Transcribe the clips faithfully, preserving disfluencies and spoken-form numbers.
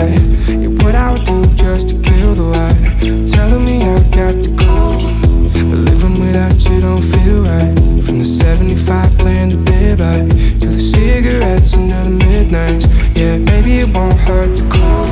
right. Yeah, what I would do just to kill the light. Telling me I've got to go, but living without you don't feel right. From the seventy-five playing the dead light to the cigarettes under the midnights. Yeah, maybe it won't hurt to call.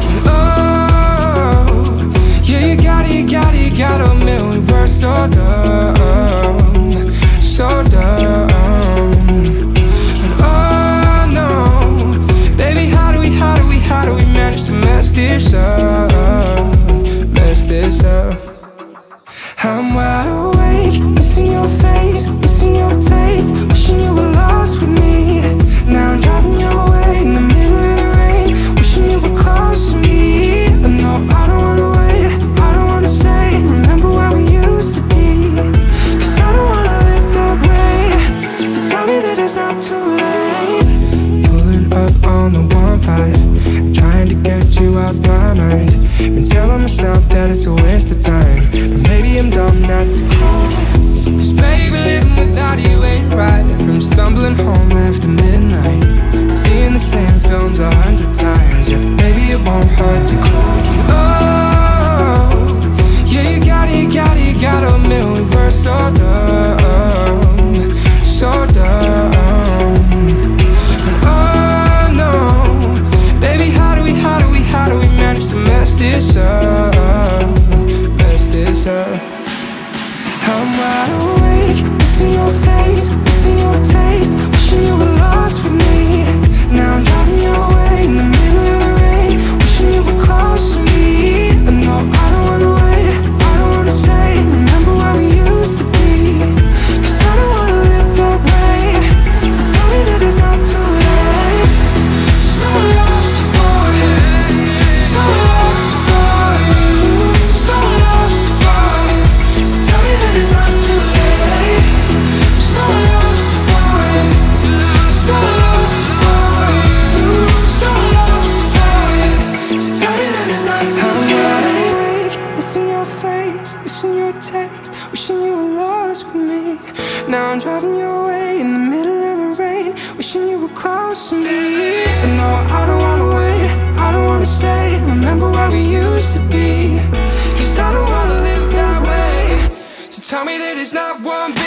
Oh, yeah, you got it, you got it, you got a million words. So dumb, so dumb. And oh no, baby, how do we, how do we, how do we manage to mess this up, mess this up? I'm wide awake, missing your face, missing your taste, wishing you were lost with me. Now I'm driving your way in the middle of the rain, wishing you were close to me. But no, I don't wanna wait, I don't wanna say, remember where we used to be. Cause I don't wanna live that way, so tell me that it's not too late. Pulling up on the one five, trying to get you off my mind. Been telling myself that it's a waste of time, but maybe I'm dumb not to call. Cause baby, living without you ain't right. From stumbling home after midnight to seeing the same films a hundred times. Yeah, maybe it won't hurt to call. Oh, yeah, you got it, you got it, you got a million words. So dumb, so dumb. And oh no, baby, how do we, how do we, how do we manage to mess this up, mess this up? I'm wide awake, missing your face, missing your taste, wishing you were lost with me. Now I'm driving your way in the middle of the rain, wishing you were close to me. But no, I don't wanna wait, I don't wanna say, remember where we used to be. Cause I don't wanna live that way, so tell me that it's not too late. So lost for you, so lost for you, so lost for you. So tell me that it's not too late. So lost for you, so lost for you, so lost for you. So tell me that it's not too late. Missing your face, missing your taste, wishing you were lost with me. Now I'm driving your way in the middle of the rain, wishing you were close to me. But no, I don't wanna wait, I don't wanna say, remember where we used to be. Cause I don't wanna live that way, so tell me that it's not one.